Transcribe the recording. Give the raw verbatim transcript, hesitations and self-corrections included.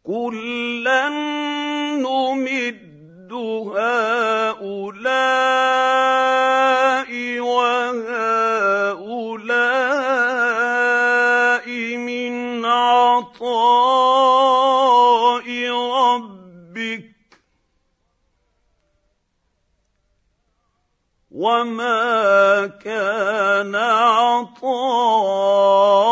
كُلًّا نُّمِدُّ هَٰؤُلَاءِ وَهَٰؤُلَاءِ مِنْ عَطَاءِ رَبِّكَ ۚ وَمَا كَانَ عَطَاءُ